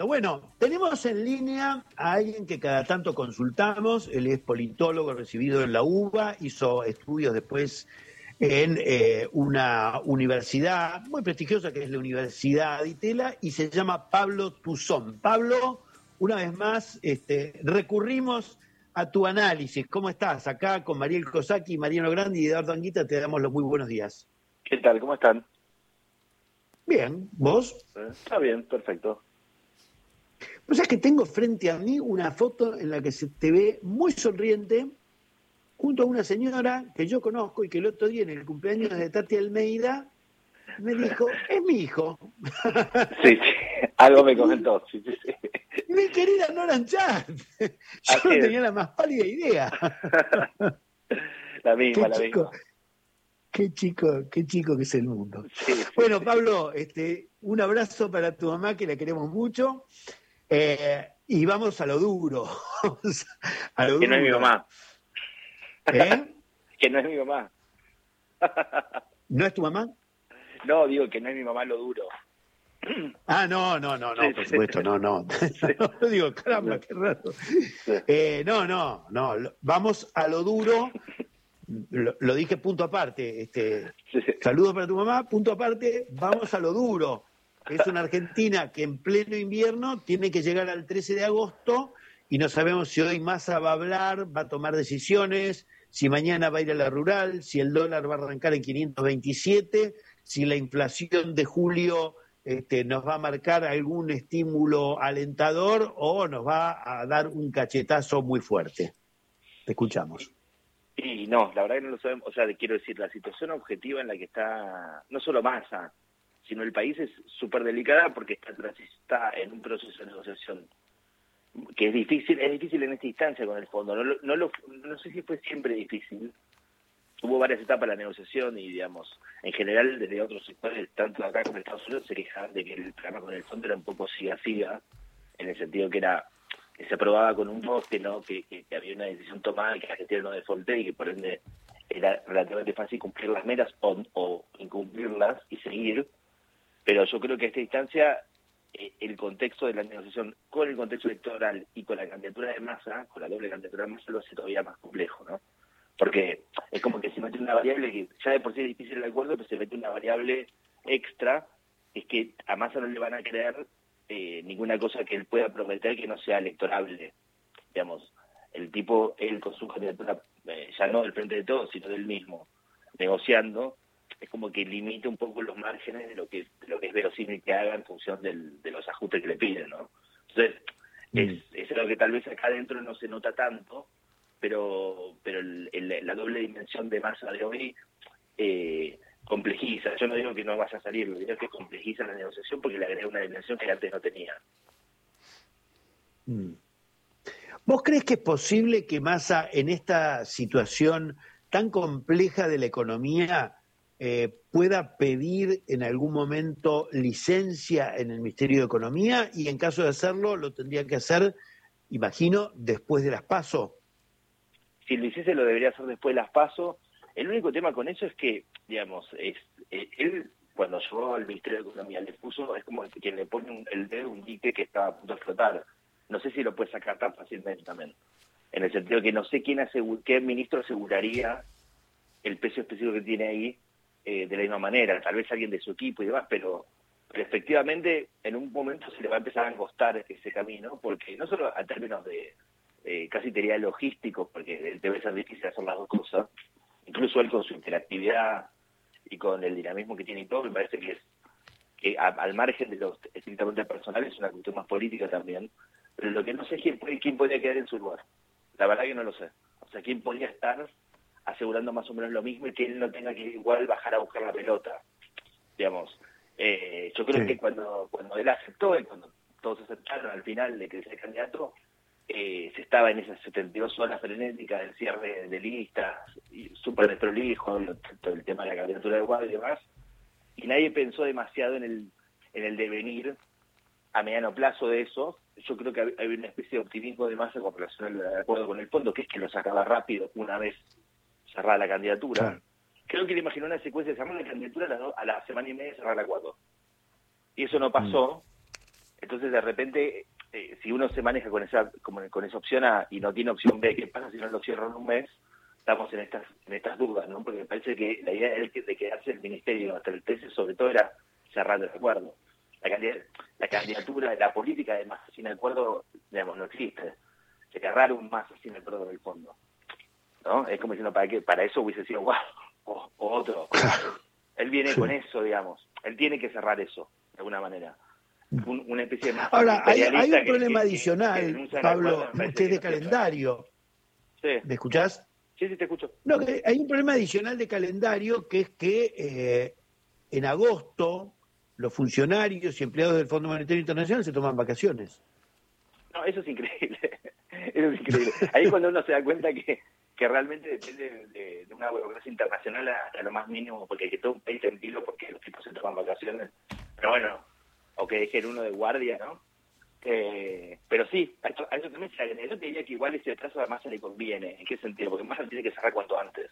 Bueno, tenemos en línea a alguien que cada tanto consultamos. Él es politólogo recibido en la UBA, hizo estudios después en una universidad muy prestigiosa que es la Universidad de Itela y se llama Pablo Tuzón. Pablo, una vez más, recurrimos a tu análisis. ¿Cómo estás? Acá con Mariel Cosacchi, Mariano Grandi y Eduardo Anguita te damos los muy buenos días. ¿Qué tal? ¿Cómo están? Bien, ¿vos? Está bien, perfecto. Pues es que tengo frente a mí una foto en la que se te ve muy sonriente junto a una señora que yo conozco y que el otro día en el cumpleaños de Tati Almeida me dijo, es mi hijo. Sí, algo me comentó. Sí. Mi querida Nora Chat. Yo Así no es. tenía la más pálida idea. La misma, la misma. Qué chico que es el mundo. Sí. Bueno, Pablo, un abrazo para tu mamá, que la queremos mucho. Y vamos a lo duro. A lo Que no es mi duro. mamá. ¿Eh? Que no es mi mamá. ¿No es tu mamá? No, digo que no es mi mamá lo duro. Ah, no, Sí, por supuesto, no. Sí. No digo, caramba, qué raro. Sí. No, vamos a lo duro. Lo dije punto aparte. Sí. Saludos para tu mamá, punto aparte, vamos a lo duro. Es una Argentina que en pleno invierno tiene que llegar al 13 de agosto y no sabemos si hoy Massa va a hablar, va a tomar decisiones, si mañana va a ir a la rural, si el dólar va a arrancar en 527, si la inflación de julio nos va a marcar algún estímulo alentador o nos va a dar un cachetazo muy fuerte. Te escuchamos. Y no, la verdad que no lo sabemos. O sea, quiero decir, la situación objetiva en la que está, no solo Massa, sino el país es súper delicada porque está en un proceso de negociación que es difícil en esta instancia con el fondo. No sé si fue siempre difícil. Hubo varias etapas de la negociación y, digamos, en general desde otros sectores, tanto acá como en Estados Unidos, se quejaban de que el programa con el fondo era un poco siga-siga, en el sentido que se aprobaba con un poste, ¿no? Que había una decisión tomada, que la Argentina no defaulté y que por ende era relativamente fácil cumplir las metas o incumplirlas y seguir. Pero yo creo que a esta instancia el contexto de la negociación con el contexto electoral y con la candidatura de Massa, con la doble candidatura de Massa, lo hace todavía más complejo, ¿no? Porque es como que se mete una variable que ya de por sí es difícil el acuerdo, pero se mete una variable extra, es que a Massa no le van a creer ninguna cosa que él pueda prometer que no sea electorable. Digamos, el tipo, él con su candidatura, ya no del Frente de Todos, sino del mismo, negociando, es como que limita un poco los márgenes de lo que es verosímil que haga en función de los ajustes que le piden, ¿no? Entonces, es algo que tal vez acá adentro no se nota tanto, pero la doble dimensión de Massa de hoy complejiza. Yo no digo que no vaya a salir, lo digo que complejiza la negociación porque le agrega una dimensión que antes no tenía. ¿Vos crees que es posible que Massa en esta situación tan compleja de la economía pueda pedir en algún momento licencia en el Ministerio de Economía y en caso de hacerlo lo tendría que hacer, imagino, después de las PASO? Si lo hiciese lo debería hacer después de las PASO. El único tema con eso es que, digamos, él cuando llegó al Ministerio de Economía le puso, es como quien le pone el dedo un dique que estaba a punto de explotar. No sé si lo puede sacar tan fácilmente también. En el sentido que no sé qué ministro aseguraría el peso específico que tiene ahí de la misma manera. Tal vez alguien de su equipo y demás, pero efectivamente en un momento se le va a empezar a angostar ese camino, porque no solo a términos de casi te diría logísticos, porque debe ser difícil hacer las dos cosas, incluso él con su interactividad y con el dinamismo que tiene y todo, me parece que al margen de lo estrictamente personal es una cuestión más política también, pero lo que no sé es quién podría quedar en su lugar. La verdad que no lo sé. O sea, quién podría estar asegurando más o menos lo mismo y que él no tenga que igual bajar a buscar la pelota, digamos. Yo creo que cuando él aceptó y cuando todos aceptaron al final de que sea candidato, se estaba en esas 72 horas frenéticas del cierre de listas, y súper desprolijo, todo el tema de la candidatura de Guado y demás, y nadie pensó demasiado en el devenir a mediano plazo de eso. Yo creo que hay una especie de optimismo de Massa con relación al acuerdo con el fondo, que es que lo sacaba rápido una vez cerrada la candidatura. Claro. Creo que le imaginó una secuencia de cerrar la candidatura a la semana y media de cerrar el acuerdo. Y eso no pasó, Entonces, de repente, si uno se maneja con esa opción A y no tiene opción B, ¿qué pasa si no lo cierran en un mes? Estamos en estas dudas, ¿no? Porque me parece que la idea de quedarse el ministerio hasta el 13, sobre todo, era cerrar el acuerdo. La candidatura, la política de Massa sin acuerdo, digamos, no existe. Cerrar un Massa sin acuerdo del fondo, ¿no? Es como diciendo, ¿para qué? Para eso hubiese sido, wow, o otro. Él viene con eso, digamos. Él tiene que cerrar eso, de alguna manera. Una especie de... Ahora, hay un problema adicional, Pablo, que es de calendario. Sí. ¿Me escuchás? Sí, te escucho. No, que hay un problema adicional de calendario, que es que en agosto los funcionarios y empleados del Fondo Monetario Internacional se toman vacaciones. No, eso es increíble. Eso es increíble. Ahí cuando uno se da cuenta que realmente depende de una burocracia internacional a lo más mínimo, porque hay que todo un país tranquilo porque los tipos se toman vacaciones. Pero bueno, o que dejen uno de guardia, ¿no? Pero sí, a eso también se agrega. Yo te diría que igual ese atraso a Massa le conviene. ¿En qué sentido? Porque Massa tiene que cerrar cuanto antes.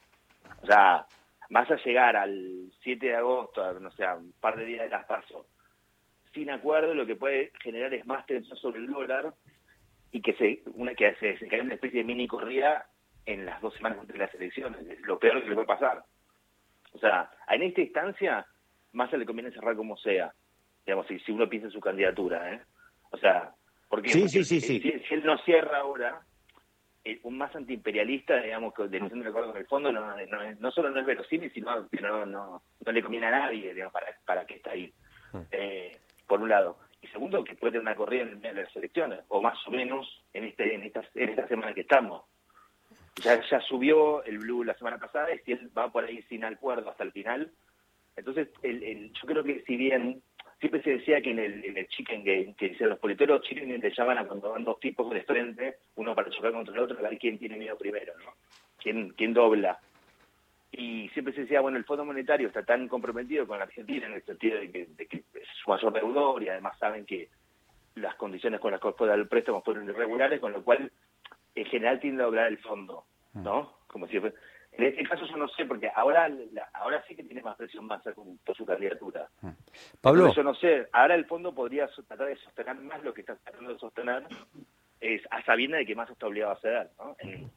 O sea, Massa llegar al 7 de agosto, no sé, un par de días de las PASO, sin acuerdo, lo que puede generar es más tensión sobre el dólar y que se caiga una especie de mini corrida en las 2 semanas antes de las elecciones. Es lo peor que le puede pasar. O sea, en esta instancia, Massa le conviene cerrar como sea. Digamos, si uno piensa en su candidatura, ¿eh? O sea, porque Sí. Si él no cierra ahora, un más antiimperialista, digamos, denunciando el acuerdo con el fondo, no solo no es verosímil, sino que no le conviene a nadie, digamos, para que está ahí. Por un lado. Y segundo, que puede tener una corrida en medio de las elecciones, o más o menos en esta semana que estamos. Ya subió el blue la semana pasada, y si él va por ahí sin acuerdo hasta el final, entonces yo creo que si bien siempre se decía que en el chicken game, que dicen los politeros, chicken game le llaman a cuando van dos tipos de frente, uno para chocar contra el otro, a ver quién tiene miedo primero, ¿no? ¿Quién dobla? Y siempre se decía, bueno, el Fondo Monetario está tan comprometido con la Argentina en el sentido de que es su mayor deudor y además saben que las condiciones con las que puede dar el préstamo fueron irregulares, con lo cual en general tiende a doblar el fondo, ¿no? Como si en este caso yo no sé, porque ahora sí que tiene más presión Massa por su candidatura. Pablo. Entonces yo no sé, ahora el fondo podría tratar de sostener más lo que está tratando de sostener, a sabiendas de que Massa está obligado a ceder, ¿no?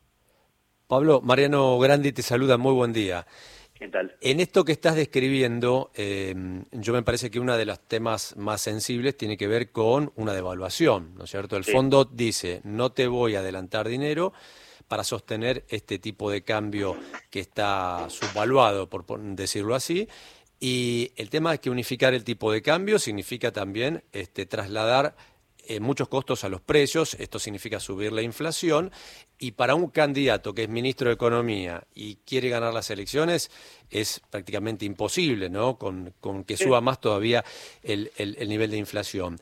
Pablo, Mariano Grandi te saluda, muy buen día. ¿Qué tal? En esto que estás describiendo, yo me parece que uno de los temas más sensibles tiene que ver con una devaluación, ¿no es cierto? El fondo dice, no te voy a adelantar dinero para sostener este tipo de cambio que está subvaluado, por decirlo así, y el tema es que unificar el tipo de cambio significa también trasladar muchos costos a los precios, esto significa subir la inflación, y para un candidato que es ministro de Economía y quiere ganar las elecciones es prácticamente imposible, ¿no? Con que suba más todavía el nivel de inflación.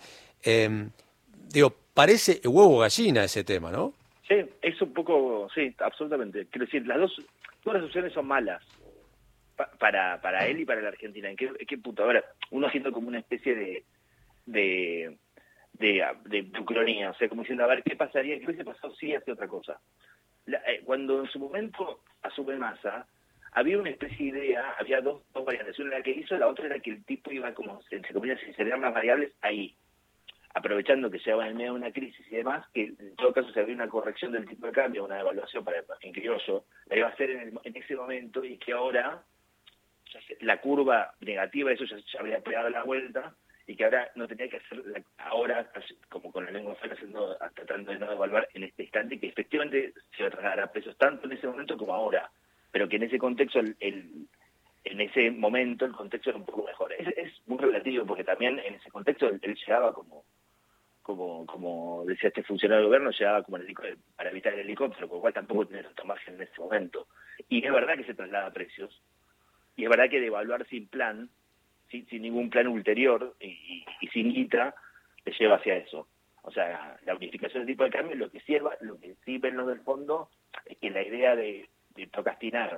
Parece huevo gallina ese tema, ¿no? Sí, es un poco, sí, absolutamente. Quiero decir, todas las opciones son malas para él y para la Argentina. ¿En qué punto? Ahora, uno haciendo como una especie de ucronía, o sea, como diciendo, a ver, ¿qué pasaría? ¿Qué hubiese pasado si hace otra cosa? Cuando en su momento asume Massa, había una especie de idea, había dos variantes. Una era la que hizo, la otra era que el tipo iba como, entre comillas, a inserir más variables ahí, aprovechando que se va en medio de una crisis y demás, que en todo caso se había una corrección del tipo de cambio, una devaluación en criollo, la iba a hacer en ese momento, y que ahora la curva negativa, eso ya habría pegado la vuelta, y que ahora no tenía que hacer ahora, como con la lengua fuera, tratando de no devaluar en este instante, que efectivamente se va a trasladar a precios tanto en ese momento como ahora, pero que en ese contexto, en ese momento, el contexto era un poco mejor. Es muy relativo, porque también en ese contexto él llegaba como decía este funcionario del gobierno, llegaba como para evitar el helicóptero, con lo cual tampoco tenía tanto margen en ese momento. Y es verdad que se traslada a precios, y es verdad que devaluar sin plan, sin ningún plan ulterior y sin guita, te lleva hacia eso. O sea, la unificación del tipo de cambio, lo que sí ven los del fondo es que la idea de procrastinar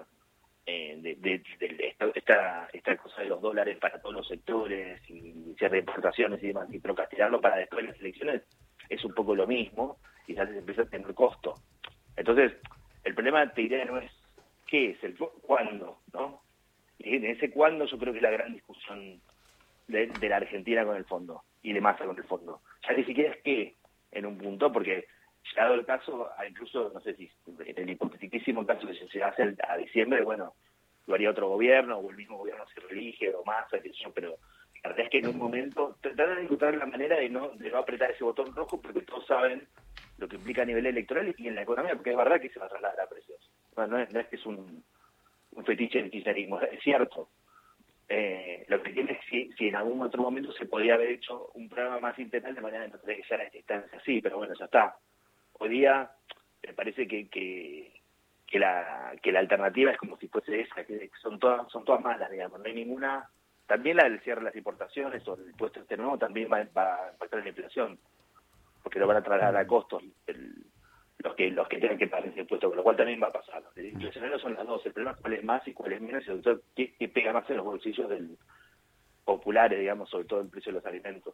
esta cosa de los dólares para todos los sectores y cierre de importaciones y demás, y procrastinarlo para después de las elecciones, es un poco lo mismo, y ya se empieza a tener costo. Entonces, el problema, te diría, no es qué es, cuándo, ¿no? Y en ese cuándo yo creo que es la gran discusión de la Argentina con el fondo. y de Massa con el fondo. Ya ni siquiera es que en un punto, porque llegado el caso, incluso, no sé si en el hipoteticísimo caso que se hace a diciembre, bueno, lo haría otro gobierno, o el mismo gobierno se reelige, o Massa, qué sé yo, pero la verdad es que en un momento tratar de encontrar la manera de no apretar ese botón rojo, porque todos saben lo que implica a nivel electoral y en la economía, porque es verdad que se va a trasladar a precios. No es que es un fetiche del kirchnerismo, es cierto. Lo que tiene es si en algún otro momento se podía haber hecho un programa más integral de manera de no tener que llegar a esta instancia así, pero bueno, ya está. Hoy día me parece que la alternativa es como si fuese esa, que son todas malas, digamos, no hay ninguna. También la del cierre de las importaciones o el impuesto este nuevo también va a impactar en la inflación, porque lo van a trasladar a costos los que tienen que pagar ese impuesto, con lo cual también va a pasar. Los inflacionarios son las dos, el problema es cuál es más y cuál es menos, y sobre todo qué pega más en los bolsillos del populares, digamos, sobre todo el precio de los alimentos.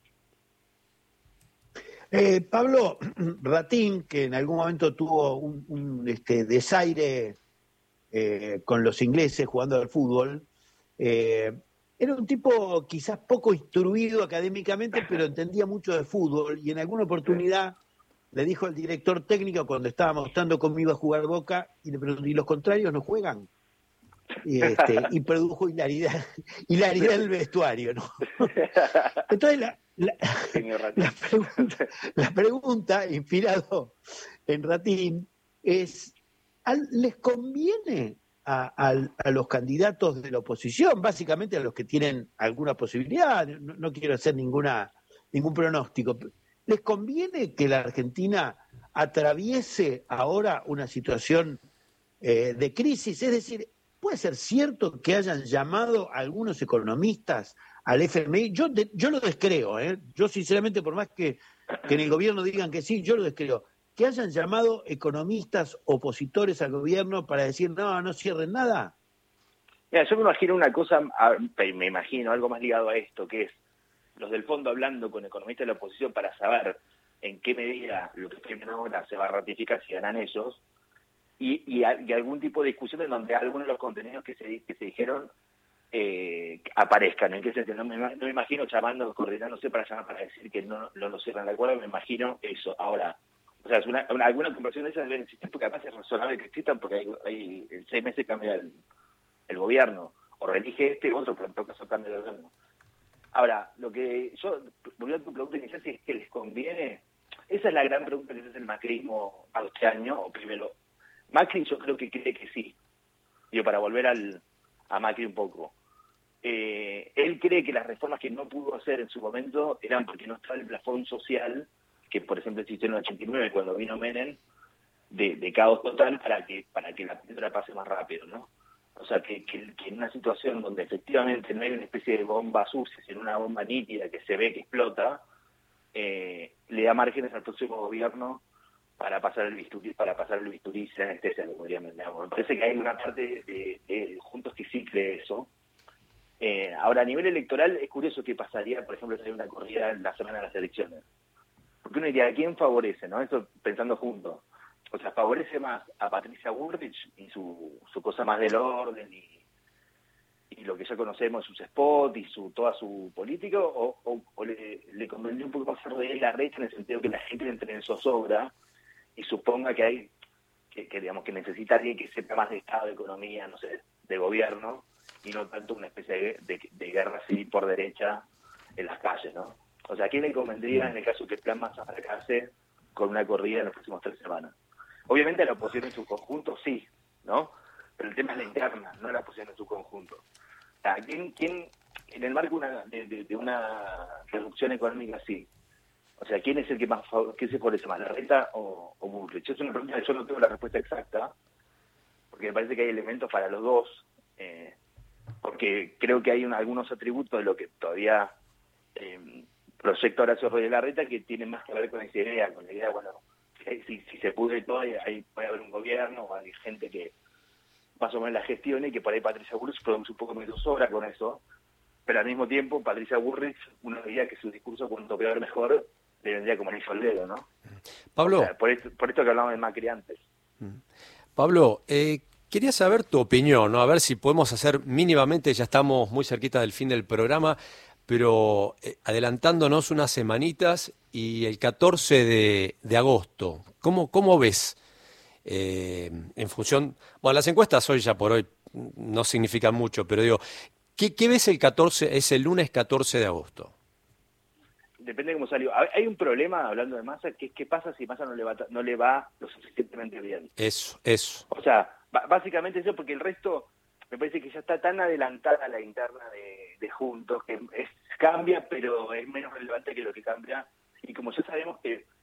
Pablo, Ratín, que en algún momento tuvo un desaire con los ingleses jugando al fútbol, era un tipo quizás poco instruido académicamente, pero entendía mucho de fútbol, y en alguna oportunidad le dijo al director técnico cuando estábamos estando conmigo a jugar Boca, y le preguntó, ¿y los contrarios no juegan? Y produjo hilaridad en el vestuario, ¿no? Entonces la pregunta, inspirado en Ratín, es, ¿les conviene a los candidatos de la oposición, básicamente a los que tienen alguna posibilidad, no quiero hacer ningún pronóstico, ¿les conviene que la Argentina atraviese ahora una situación de crisis? Es decir, ¿puede ser cierto que hayan llamado a algunos economistas al FMI? Yo lo descreo, yo sinceramente, por más que en el gobierno digan que sí, yo lo descreo. Que hayan llamado economistas opositores al gobierno para decir, no cierren nada. Mira, yo me imagino una cosa, me imagino algo más ligado a esto, que es los del fondo hablando con economistas de la oposición para saber en qué medida lo que firmen ahora se va a ratificar si ganan ellos, y algún tipo de discusión en donde algunos de los contenidos que se dijeron aparezcan. ¿En qué sentido? No me imagino llamando, coordinándose para decir que no lo cierran de acuerdo, me imagino eso. Ahora, o sea, alguna conversación de esas deben existir, porque además es razonable que existan, porque hay en 6 meses cambia el gobierno, o reelige otro, pero en todo caso cambia el gobierno. Ahora, lo que yo, volviendo a tu pregunta inicial, si es que les conviene, esa es la gran pregunta que se hace el macrismo a este año, o primero, Macri yo creo que cree que sí. Digo, para volver a Macri un poco. Él cree que las reformas que no pudo hacer en su momento eran porque no estaba el plafón social, que por ejemplo existió en el 89 cuando vino Menem, de caos total para que la piedra pase más rápido, ¿no? O sea, que en una situación donde efectivamente no hay una especie de bomba sucia, sino una bomba nítida que se ve que explota, le da márgenes al próximo gobierno para pasar el bisturí sin anestesia, como dirían. Me parece que hay una parte de Juntos que sí cree eso. Ahora, a nivel electoral, es curioso qué pasaría, por ejemplo, si hay una corrida en la semana de las elecciones. Porque uno diría, ¿a quién favorece? ¿No? Eso pensando juntos. O sea, ¿favorece más a Patricia Bullrich y su cosa más del orden y lo que ya conocemos, sus spots y toda su política? ¿O le convendría un poco más hacer de él la recha, en el sentido que la gente entre en zozobra y suponga que hay que digamos que necesita alguien que sepa más de Estado, de economía, no sé, de gobierno, y no tanto una especie de guerra civil por derecha en las calles, ¿no? O sea, ¿a quién le convendría en el caso que el plan Massa fracase con una corrida en las próximas 3 semanas? Obviamente a la oposición en su conjunto sí, ¿no? Pero el tema es la interna, no la oposición en su conjunto. O sea, ¿quién en el marco de una reducción económica sí? O sea, ¿quién es el que más qué se favorece más, Larreta o Bullrich? Es una pregunta que yo no tengo la respuesta exacta, porque me parece que hay elementos para los dos, porque creo que hay algunos atributos de lo que todavía proyecta Horacio Rodríguez Larreta que tienen más que ver con esa idea, bueno, si se pudre todo, ahí puede haber un gobierno, o hay gente que más o menos la gestione, y que por ahí Patricia Bullrich produce un poco menos sobra con eso, pero al mismo tiempo Patricia Bullrich, uno diría que su discurso, cuanto peor mejor, le vendría como anillo al dedo, ¿no? Pablo. O sea, por esto que hablábamos de Macri antes. Pablo, quería saber tu opinión, ¿no? A ver si podemos hacer mínimamente, ya estamos muy cerquita del fin del programa, pero adelantándonos unas semanitas y el 14 de agosto, ¿cómo ves? En función, bueno, las encuestas hoy ya por hoy no significan mucho, pero digo, ¿qué ves el 14, es el lunes 14 de agosto? Depende de cómo salió. Hay un problema, hablando de Massa, que es qué pasa si Massa no le va lo suficientemente bien. Eso. O sea, básicamente eso, porque el resto me parece que ya está tan adelantada la interna de Juntos que cambia, pero es menos relevante que lo que cambia. Y como ya sabemos,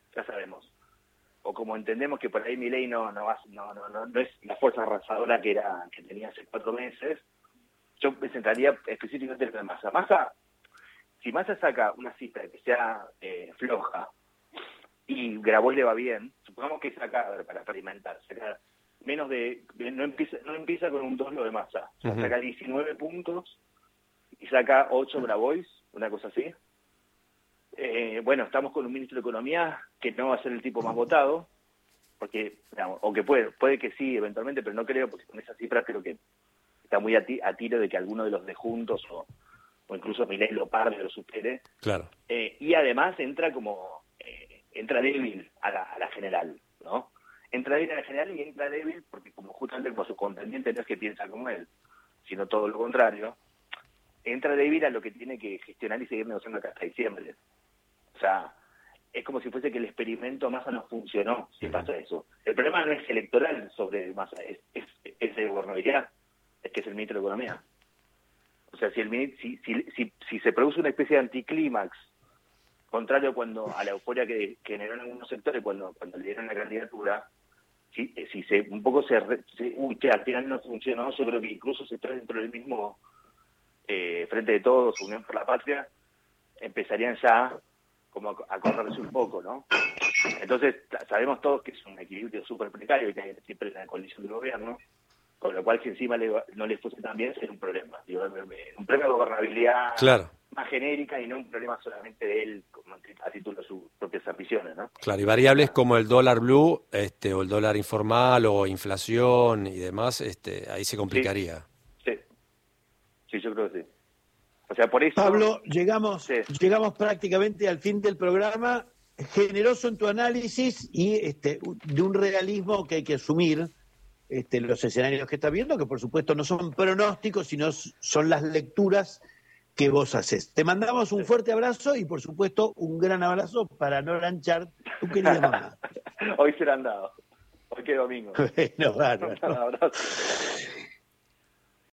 o como entendemos que por ahí Milei no es la fuerza arrasadora que tenía hace 4 meses, yo me centraría específicamente en Massa. Si Massa saca una cifra que sea floja y Grabois le va bien, supongamos que saca, a ver, para experimentar, saca menos no empieza con un 2 lo de Massa, o sea, saca 19 puntos y saca 8 Grabois, una cosa así. Bueno, estamos con un ministro de Economía que no va a ser el tipo más votado, porque, digamos, o que puede que sí eventualmente, pero no creo, porque con esas cifras creo que está muy a tiro de que alguno de los de Juntos o incluso Milei lo parle o lo supere. Claro. Y además entra débil a la general, ¿no? Entra débil a la general y entra débil porque justamente como su contendiente no es que piensa como él, sino todo lo contrario, entra débil a lo que tiene que gestionar y seguir negociando acá hasta diciembre. O sea, es como si fuese que el experimento Massa no funcionó, si pasa eso. El problema no es electoral sobre Massa, es de gobernabilidad, es que es el ministro de Economía. O sea, si se produce una especie de anticlímax, contrario a la euforia que generó en algunos sectores cuando le dieron la candidatura, si al final no funcionó, yo creo que incluso sectores dentro del mismo Frente de Todos, Unión por la Patria, empezarían ya como a correrse un poco, ¿no? Entonces, sabemos todos que es un equilibrio súper precario que hay siempre en la coalición del gobierno, con lo cual si encima no le fuese tan bien sería un problema. Digo, un problema de gobernabilidad más genérica y no un problema solamente de él a título de sus propias ambiciones, ¿no? Claro, y variables como el dólar blue, o el dólar informal, o inflación y demás, ahí se complicaría. Sí, yo creo que sí. O sea, por eso... Pablo, llegamos prácticamente al fin del programa, generoso en tu análisis y de un realismo que hay que asumir, los escenarios que estás viendo, que por supuesto no son pronósticos, sino son las lecturas que vos haces. Te mandamos un fuerte abrazo y por supuesto un gran abrazo para Nora Anchart, tu querida mamá. Hoy serán dados. Hoy que domingo. Bueno, bárbaro. Un abrazo.